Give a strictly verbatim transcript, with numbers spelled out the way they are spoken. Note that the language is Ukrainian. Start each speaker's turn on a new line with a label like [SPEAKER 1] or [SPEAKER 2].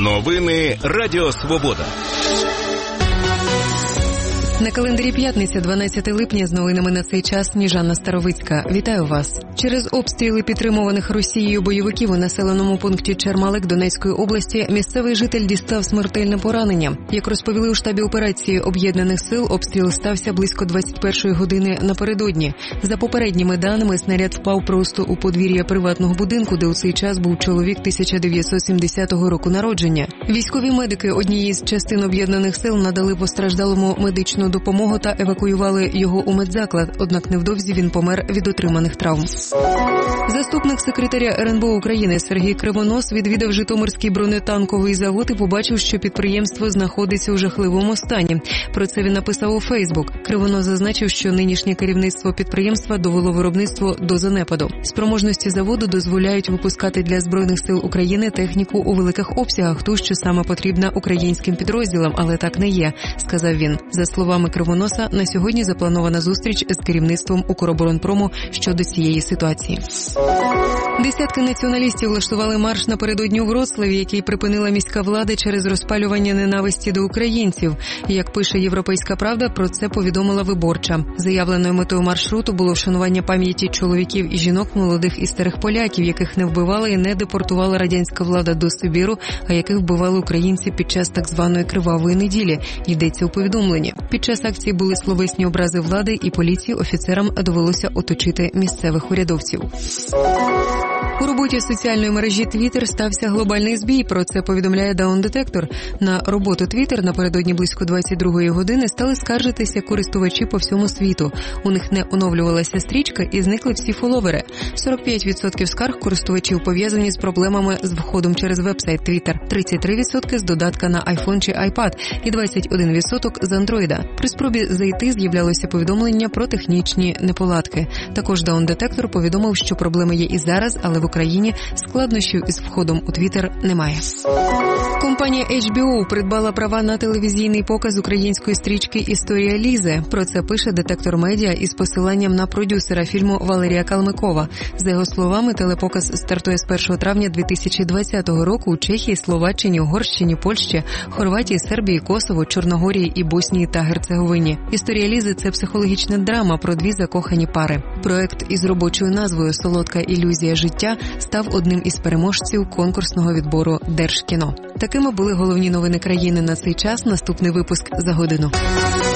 [SPEAKER 1] Новини Радіо Свобода.
[SPEAKER 2] На календарі п'ятниця, дванадцяте липня, з новинами на цей час Сніжана Старовицька. Вітаю вас. Через обстріли підтримуваних Росією бойовиків у населеному пункті Чермалик Донецької області місцевий житель дістав смертельне поранення. Як розповіли у штабі операції Об'єднаних сил, обстріл стався близько двадцять першої години напередодні. За попередніми даними, снаряд впав просто у подвір'я приватного будинку, де у цей час був чоловік тисяча дев'ятсот сімдесятого року народження. Військові медики однієї з частин Об'єднаних сил надали постраждалому медичну допомогу та евакуювали його у медзаклад, однак невдовзі він помер від отриманих травм. Заступник секретаря ер ен бе о України Сергій Кривонос відвідав Житомирський бронетанковий завод і побачив, що підприємство знаходиться у жахливому стані. Про це він написав у Фейсбук. Кривонос зазначив, що нинішнє керівництво підприємства довело виробництво до занепаду. Спроможності заводу дозволяють випускати для Збройних сил України техніку у великих обсягах, ту, що саме потрібна українським підрозділам, але так не є, сказав він. За словами Кривоноса, на сьогодні запланована зустріч з керівництвом Укроборонпрому щодо цієї ситуації. Десятки націоналістів влаштували марш напередодні у Вроцлаві, який припинила міська влада через розпалювання ненависті до українців. Як пише «Європейська правда», про це повідомила Виборча. Заявленою метою маршруту було вшанування пам'яті чоловіків і жінок, молодих і старих поляків, яких не вбивала і не депортувала радянська влада до Сибіру, а яких вбивали українці під час так званої «кривавої неділі», йдеться у повідомленні. Під час акції були словесні образи влади, і поліції офіцерам довелося оточити місцевих урядовців. У роботі соціальної мережі Twitter стався глобальний збій. Про це повідомляє Даун Детектор. На роботу Twitter напередодні близько двадцять другої години стали скаржитися користувачі по всьому світу. У них не оновлювалася стрічка і зникли всі фоловери. сорок п'ять відсотків скарг користувачів пов'язані з проблемами з входом через веб-сайт Twitter, тридцять три відсотки з додатка на iPhone чи iPad і двадцять один відсоток з Android. При спробі зайти з'являлося повідомлення про технічні неполадки. Також Даун Детектор повідомив, що проблеми є і зараз, але в Україні складнощів із входом у Твіттер немає. Компанія ейч бі о придбала права на телевізійний показ української стрічки «Історія Лізи». Про це пише Детектор Медіа із посиланням на продюсера фільму Валерія Калмикова. За його словами, телепоказ стартує з першого травня дві тисячі двадцятого року у Чехії, Словаччині, Угорщині, Польщі, Хорватії, Сербії, Косово, Чорногорії і Боснії та Герцеговині. «Історія Лізи» – це психологічна драма про дві закохані пари. Проект із робочою назвою «Солодка ілюзія життя» став одним із переможців конкурсного відбору Держкіно. Такими були головні новини країни на цей час. Наступний випуск за годину.